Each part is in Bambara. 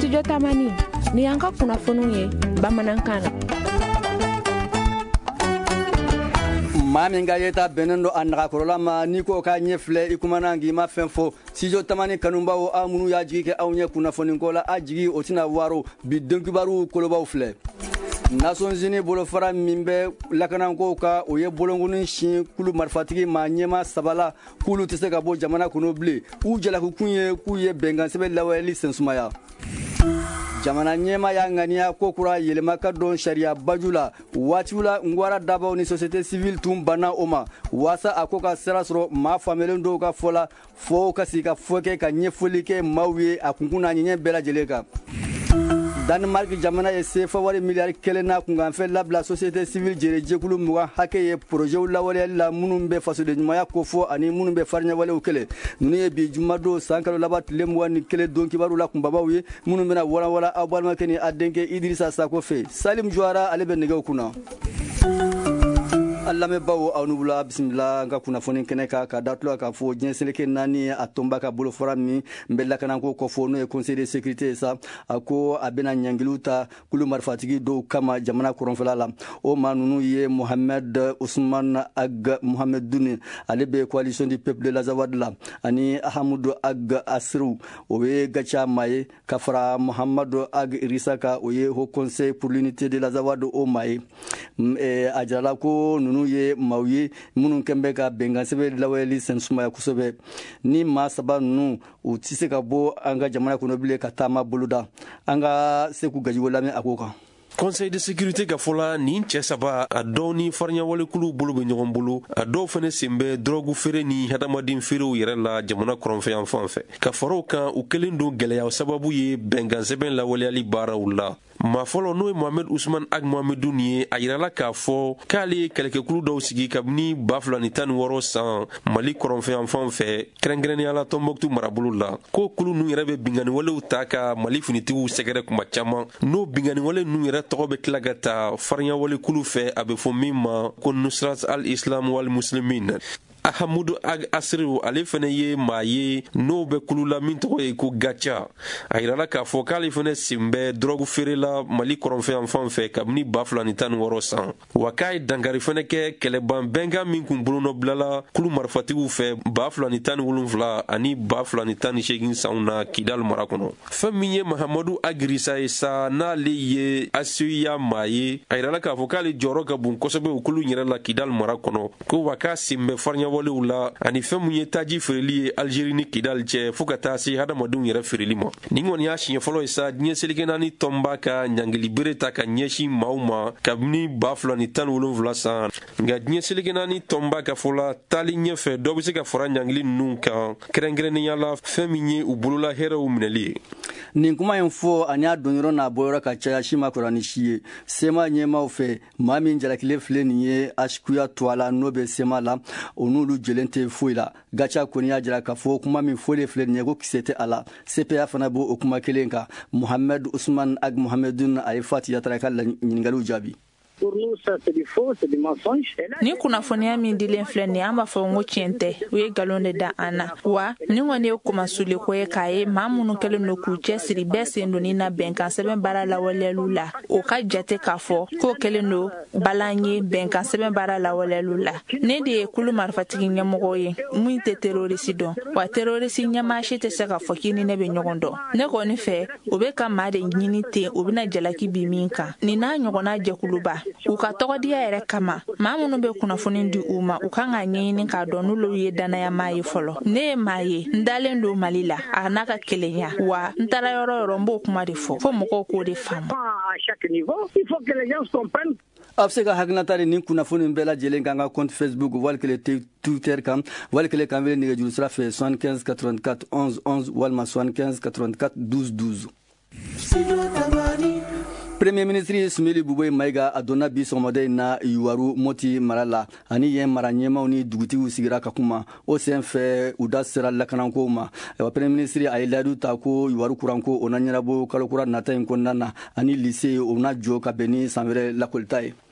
Studio Tamani ni yanka kunnafoniw ye bamanankan na. Mamin ga yeta benendo anaka korola ma niko ka nyefle ikumana ngi ma fenfo Studio Tamani kanumbawo amunu ya jigi ke awnye kunnafoni kola ajigi otina waro bi donkibaru kolobaw fle. Nations Unies bolofara mimbe lakananko ka oye bolongunin shin kulu marfatigi ma nyema sabala kulu tese ka bo jamana kono ble u jala ku kuye bengan sebe laweli sensumaya jamana nyema ya ngania kokura yelema ka don sharia bajula watiula ngwara dabaw ni société civile tumbana oma wasa akoka serasro ma famelendo ka fola fo kasika foke ka nyefolike mawie akunkuna nyenye bela jeleka Danemark jamana ye sefa wari miliyari kelena kunganfe labla société civile jerejekulu muga hake ye projet lawale la munumbe faso de nyumaya kofo ani munumbe farnya wale ukele nuni ye bi jumado sankalo labat lemwa ni kele donki baru la kumbabawi munumbe na wala abalma keni adenke Idrissa Sakofe Salim Jouara alebe nege kuna Allah me bawo awnubula bismillah nga kunnafoni keneka ka datlo ka fo jenseleke nani atomba ka bolo forami mbella kana ko kofo no e conseil de sécurité sa ako abena nyangiluta kulu marfatigi do kama jamana koronfala o manunu ye Mohamed Ousmane Ag Mohamed Duni alebe coalition du peuple de la Zawad la ani Ahmadou Ag Asrou owe gacha maye kafra Mohamedou Ag Irisaka oye au conseil pour l'unité de la Zawad o maye ajala ko nunu ye mawye munun kembe ka bengansebe laweli sensuma ya kusobe ni masaba nu utise ka bo anga jamana kono bile ka tama buluda anga seku gaji wolame akoka Conseil de sécurité ka fola ni cɛ saba a dɔw ni farinya walekulu bolo bɛ ɲɔgɔn bolo a dɔw fana sen bɛ drogue feere ni hadamaden feerew yɛrɛ la jamana kɔrɔnfɛ yan fan fɛ ka faraw kan u kelen don gɛlɛya sababu ye bɛnkan sɛbɛn lawaleyali baaraw la maa fɔlɔ n'o ye Mohamed Ousmane Ag Mohamedou ni ye a yirala k'a fɔ k'ale ye kɛlɛkɛkulu dɔw sigi kabini 2016 san Mali kɔrɔnfɛ yan fan fɛ kɛrɛnkɛrɛnnenya la Tombouctou marabolo la ko kulu ninnu yɛrɛ bɛ bingani walew ta ka Mali finitigiw sɛgɛrɛ kuma caman n'o bingani wale ninnu yɛrɛ tɔgɔ bɛ tila ka taa farinya wale kulu fɛ a bɛ fɔ min ma ko Nusrat al-Islam wal Muslimin Ahmadou Ag Asrou ale fana ye maa ye n'o bɛ kulu la min tɔgɔ ye ko Gacha a yirala k'a fɔ k'ale fana sen bɛ drogue feere la Mali kɔrɔnfɛ yan fan fɛ kabini 2016 san wa k'a ye dankari fana kɛ kɛlɛban bɛnkan min kun bolonɔ bilala kulu marifatigiw fɛ 2017 ani 2018 sanw na Kidal mara kɔnɔ fɛn min ye Mahamadou Ag Irissa ye sa n'ale ye Asiya maa ye a yirala k'a fɔ k'ale jɔyɔrɔ ka bon kosɛbɛ o kulu yɛrɛ la Kidal mara kɔnɔ ko wa k'a sen bɛ farinya walew la ani fɛn mun ye taji feereli ye Algérie ni Kidal cɛ fo ka taa se hadamadenw yɛrɛ feereli ma ni kɔni y'a siɲɛ fɔlɔ ye sa diɲɛ seleke naani tɔnba ka ɲangili bere ta ka ɲɛsin maaw ma kabini 2017 san nka diɲɛ seleke naani tɔnba ka fɔ la taali ɲɛfɛ dɔ bɛ se ka fara ɲangili ninnu kan kɛrɛnkɛrɛnnenya la fɛn min ye u bolola hɛrɛw minɛli ye nin kuma in fɔ ani a donyɔrɔ n'a bɔyɔrɔ ka caya si ma kɔrɔ ni si ye sema ɲɛmaw fɛ maa min jalakile filɛ nin ye asikuya to a la n'o bɛ sema la o n'olu jɛlen tɛ foyi la Gacha kɔni y'a jira k'a fɔ kuma min fɔlen filɛ nin ye ko kisɛ tɛ a la CPA fana b'o o kuma kelen kan Mohamed Ousmane Ag Mohamedou a ye Fati Yatara ka ɲininkaliw jaabi Pour nous, ça c'est du faux, c'est du mensonge. Ni kunnafoniya min dilen filɛ nin ye an b'a fɔ n ko tiɲɛ tɛ u ye nkalon de da an na wa ni kɔni ye kumasuli ko ye k'a ye maa minnu kɛlen don k'u cɛsiri bɛɛ sen donni na bɛnkan sɛbɛn baara lawaleyaliw la o ka jate k'a fɔ k'o kɛlen don balan ye bɛnkan sɛbɛn baara lawaleyaliw la ne de ye kulu marifatigi ɲɛmɔgɔ ye min tɛ terorisi dɔn wa terorisi ɲɛmaa si tɛ se k'a fɔ k'i ni ne bɛ ɲɔgɔn dɔn ne kɔni fɛ u bɛ ka maa de ɲini ten u bɛna jalaki bi min kan nin n'a ɲɔgɔnna jɛkuluba u ka tɔgɔdiya yɛrɛ kama maa minnu bɛ kunnafoni di u ma u kan ka ɲɛɲini k'a dɔn n'olu ye danaya ye fɔlɔ ne ye maa ye n dalen don Mali la a n'a ka kelenya wa n taara yɔrɔ yɔrɔ n b'o kuma de fɔ fo mɔgɔw k'o de faamu a bɛ se ka hakilinata de nin kunnafoni bɛɛ lajɛlen kan ka compte Facebook walikele Twitter kan walikele kan wele nɛgɛjuru sira fɛ 75 84 11 11 walima 75 84 12 12 Premier ministre Sumeli Buboy Maiga a donna bi sɔgɔmada in na Yuwaru Moti mara la ani yen mara ɲɛmaw ni dugutigiw sigira ka kuma o sen fɛ u da sera lakanako ma Premier ministre a ye layidu ta ko Yuwaru kuranko o na ɲɛnabɔ kalo kura nata in kɔnɔna na ani lycée o na jɔ ka bɛn ni san wɛrɛ lakolita ye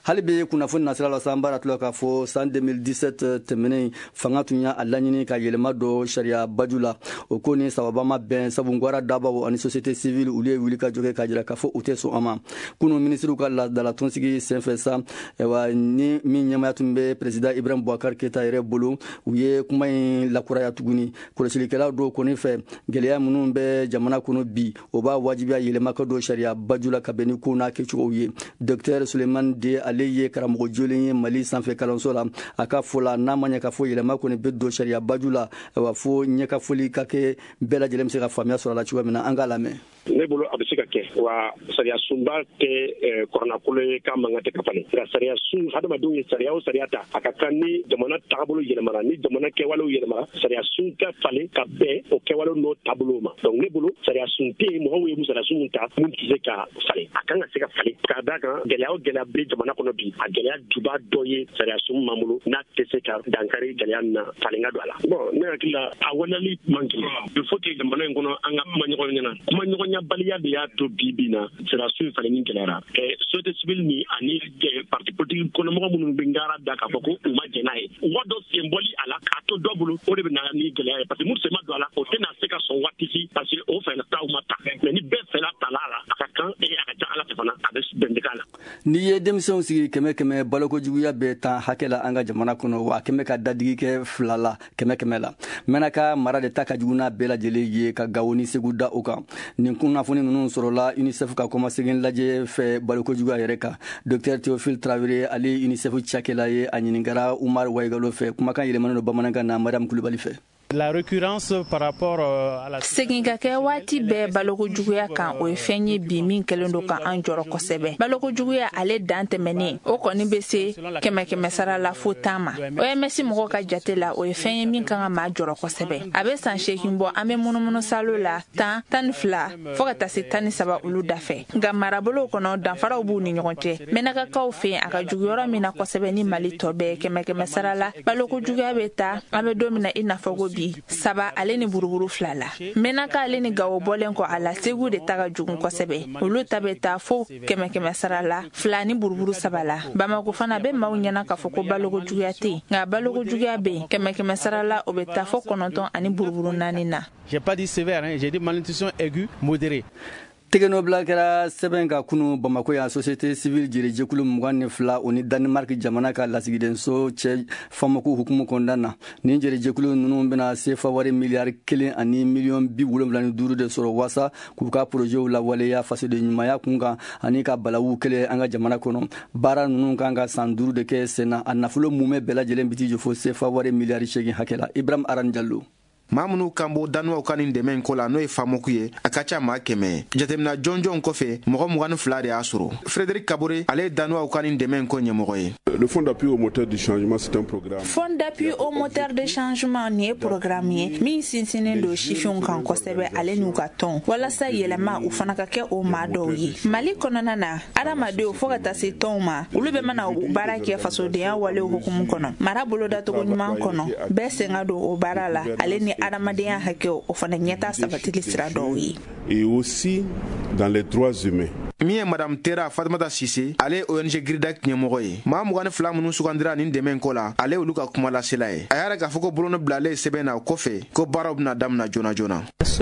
hali be kunnafoni nasira la sambara tulo ka fo san 2017 tɛmɛnen fanga tun y'a laɲini ka yɛlɛma dɔ sariya bajula o ko ni sababa ma bɛn sabu ngwara dabaw ani société civile ulu ye wuli ka jɔkɛ ka jira ka fɔ u tɛ sɔn a ma kunu ministre ka ladatɔnsigi senfɛ sa wa ni min ɲɛmaya tun bɛ président Ibrahim Boubacar Keita yɛrɛ bolo u ye kuma in lakuraya tuguni kɔlɔsilikɛlaw dɔw kɔni fɛ gɛlɛya minnu bɛ jamana kɔnɔ bi o b'a wajibiya yɛlɛma ka don sariya bajula ka bɛn ni ko n'a kɛcogow ye docteur Suleiman De ale ye karamɔgɔ jolen ye Mali sanfɛ kalanso la a ka fɔ la n'a ma ɲɛ ka fɔ yɛlɛma kɔni bɛ don sariya bajula wa fo ɲɛkafɔli ka kɛ bɛɛ lajɛlen bɛ se ka faamuya sɔrɔ a la cogoya min na an k'a lamɛn. Ne bolo a bɛ se ka kɛ wa sariya sunba tɛ kɔrɔnakolo ye k'a man kan tɛ ka falen nka sariya sun hadamadenw ye sariya o sariya ta a ka kan ni jamana taabolo yɛlɛmara ni jamana kɛwalew yɛlɛmara sariya sun ka falen ka bɛn o kɛwalew n'o taabolow ma donc ne bolo sariya sun tɛ yen mɔgɔw ye sariya sun ta mun tɛ se ka falen a kan ka se ka falen k'a d'a kan gɛlɛya o gɛlɛya bɛ jamana kɔnɔ bi a gɛlɛya juba dɔ ye sariya sun m'an bolo n'a tɛ se ka dankari gɛlɛya na falen ka don a la bon ne hakili la a waleyali man kelen il faut que jamana in kɔnɔ an ka kuma ɲɔgɔn ɲɛna kuma ɲɔgɔn baliya de y'a to bi na sera su falen gɛlɛyara société civile ni ani parti politique kɔnɔmɔgɔ minnu bɛ ngara da k'a fɔ ko u ma jɛn n'a ye mɔgɔ dɔ sen bɔli a la k'a to dɔ bolo o de bɛ na ni gɛlɛya ye parce que mun sen ma don a la o tɛna se ka sɔn waati si parce que o fɛla taw ma ta mais ni bɛɛ fɛla tala a la a ka kan a ka ca ala fɛ fana a bɛ bɛnbɛn a la. N'i ye denmisɛnw sigi kɛmɛ kɛmɛ balokojuguya bɛ tan hakɛ la an ka jamana kɔnɔ wa kɛmɛ ka dadigi kɛ 2 la kɛmɛ la mɛna ka mara de ta ka jugu n'a bɛɛ lajɛlen ye ka Gawo ni Segu da o kan nin kunnafoni ninnu sɔrɔla UNICEF ka kɔmasegin lajɛ fɛ balokojuguya yɛrɛ kan Dr Théophile Traoré ale UNICEF cakɛla ye a ɲininkara Umar Waigalo fɛ kumakan yɛlɛmanen don bamanankan na Mariam Kulibali fɛ. La récurrence par rapport à la segin ka kɛ waati bɛɛ balokojuguya kan o ye fɛn ye bi min kɛlen don ka an jɔrɔ kosɛbɛ balokojuguya ale dan tɛmɛnen o kɔni bɛ se kɛmɛ sara la fo 10 ma OMS mɔgɔw ka jate la o ye fɛn ye min kan ka maa jɔrɔ kosɛbɛ a bɛ san 8 bɔ an bɛ munumunu salo la 10, 12 fo ka taa se 13 olu dafɛ nka marabolow kɔnɔ danfaraw b'u ni ɲɔgɔn cɛ mɛnakakaw fɛ a ka jugu yɔrɔ min na kosɛbɛ ni Mali tɔ bɛɛ kɛmɛ sara la balokojuguya bɛ taa an bɛ don min na i n'a fɔ ko bi saba ale ni buruburu 2 la menaka ale ni Gawo bɔlen kɔ a la Segu de ta ka jugu kosɛbɛ olu ta bɛ taa fo kɛmɛ sara la 2 ni buruburu 3 la Bamako fana bɛ maaw ɲɛna ka fɔ ko balokojuguya tɛ nka balokojuguya bɛ kɛmɛ sara la o bɛ taa fo 9 ani buruburu 4 na. J'ai pas dit sévère, hein, j'ai dit malnutrition aiguë modérée. Tegenobila kɛra sɛbɛn ka kunu Bamako ya société civile jɛkulu 22 o ni Danemark jamana ka lasigidenso cɛ famako hukumu kɔnɔna na ni jɛkulu ninnu bɛna sefa wari miliyari 1 ani miliyɔn 75 de sɔrɔ wasa k'u ka projetw lawaleya fasoden ɲumanya kun kan ani ka balawu kɛlɛ an ka jamana kɔnɔ baara ninnu kan ka san 5 de kɛ senna a nafolo mumɛ bɛɛ lajɛlen biti jɔ fo sefa wari miliyari 8 hakɛ la Ibrahim Aran Jallo. maa minnu kan bɔ danuwaw ka nin dɛmɛ ko la n'o ye famoku ye a ka ca maa 100 jatemina jɔnjɔn kɔfɛ mɔgɔ 22 de y'a sɔrɔ Frédéric Kabore ale ye danuwaw ka nin dɛmɛ ko ɲɛmɔgɔ ye. Le Fonds d'appui au moteur du changement c'est un programme. Fonds d'appui au moteur de changement ni ye programme ye min sinsinnen don sifinw kan kosɛbɛ ale n'u ka tɔn walasa yɛlɛma u fana ka kɛ o maa dɔw ye Mali kɔnɔna na adamadenw fo ka taa se tɔnw ma olu bɛ mana baara kɛ fasodenya walew hukumu kɔnɔ mara bolodacogo ɲuman kɔnɔ bɛɛ sen ka don o baara la ale ni adamadenya hakɛw o fana ɲɛta sabatili sira dɔw ye. Et aussi dans les droits humains. Min ye Madame Tera Fatumata Sise ale ONG Giridak ɲɛmɔgɔ ye maa 22 minnu sugandira nin dɛmɛ ko la ale olu ka kuma lasela ye a yɛrɛ k'a fɔ ko boloni bilalen sɛbɛn na o kɔfɛ ko baaraw bɛna damina joona joona.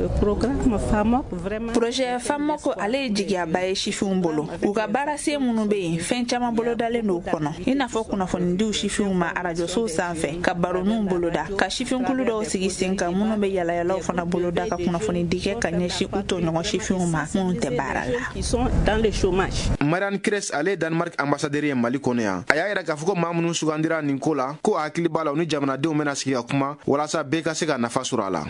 Projet Famoko ale ye jigiyaba ye sifinw bolo u ka baarasen minnu bɛ yen fɛn caman bolodalen don kɔnɔ i n'a fɔ kunnafonidiw sifinw ma arajosow sanfɛ ka baroninw boloda ka sifinkulu dɔw sigi sen kan minnu bɛ yalayalaw fana boloda ka kunnafonidi kɛ ka ɲɛsin u tɔɲɔgɔn sifinw ma minnu tɛ baara la. Dans le chômage. Marianne Kress ale Danemark ambassadeur ye Mali kɔnɔ yan a y'a yɛrɛ k'a fɔ ko maa minnu sugandira nin ko la ko a hakili b'a la u ni jamanadenw bɛna sigi ka kuma walasa bɛɛ ka se ka nafa sɔrɔ a la.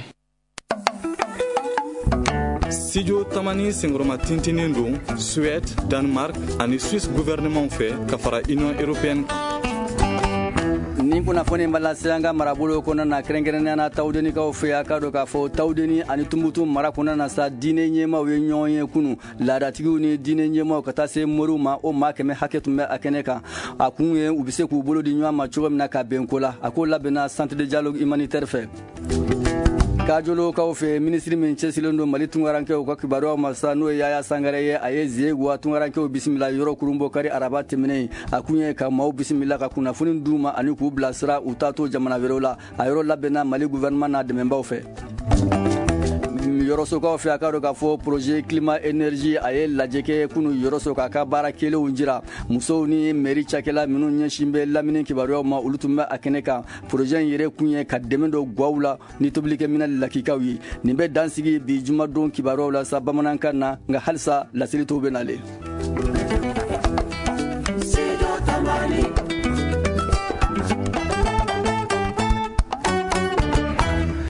Studio Tamani Sengroma tintinin don Suède, Danemark ani Suisse gouvernement fɛ ka fara Union européenne. Ni kunnafoni balase an ka marabolo kɔnɔna na kɛrɛnkɛrɛnnenya na tawdenikaw fɛ a ka dɔn k'a fɔ tawdeni ani Tumutu mara kɔnɔna na sa diinɛ ɲɛmaaw ye ɲɔgɔn ye kunu laadatigiw ni diinɛ ɲɛmaaw ka taa se moriw ma o maa 100 hakɛ tun bɛ a kɛnɛ kan a kun ye u bɛ se k'u bolo di ɲɔgɔn ma cogo min na ka bɛn ko la a ko labɛnna centre de dialogue humanitaire fɛ. kajolokaw fɛ minisiri min cɛsilen don mali tungarankew ka kibaruyaw ma sa n'o ye yaya sangare ye a ye ziewa tungarankew bisimila yɔrɔ kurunbɔ kari araba tɛmɛnen a kun ye ka maaw bisimila ka kunnafoni d'u ma ani k'u bilasira u t'a to jamana wɛrɛw la a yɔrɔ labɛnna mali gouvernement n'a dɛmɛbaw fɛ yɔrɔsokaw fɛ a ka dɔn k'a fɔ projet climat énergie a ye lajɛ kɛ kunu yɔrɔso k'a ka baara kelenw jira musow ni mairie cakɛla minnu ɲɛsin bɛ lamini kibaruyaw ma olu tun bɛ a kɛnɛ kan projet in yɛrɛ kun ye ka dɛmɛ dɔ gwaw la ni tobilikɛminɛ lakikaw ye nin bɛ dansigi bi jumadon kibaruyaw la sa bamanankan na nka halisa laseli tɔw bɛ nale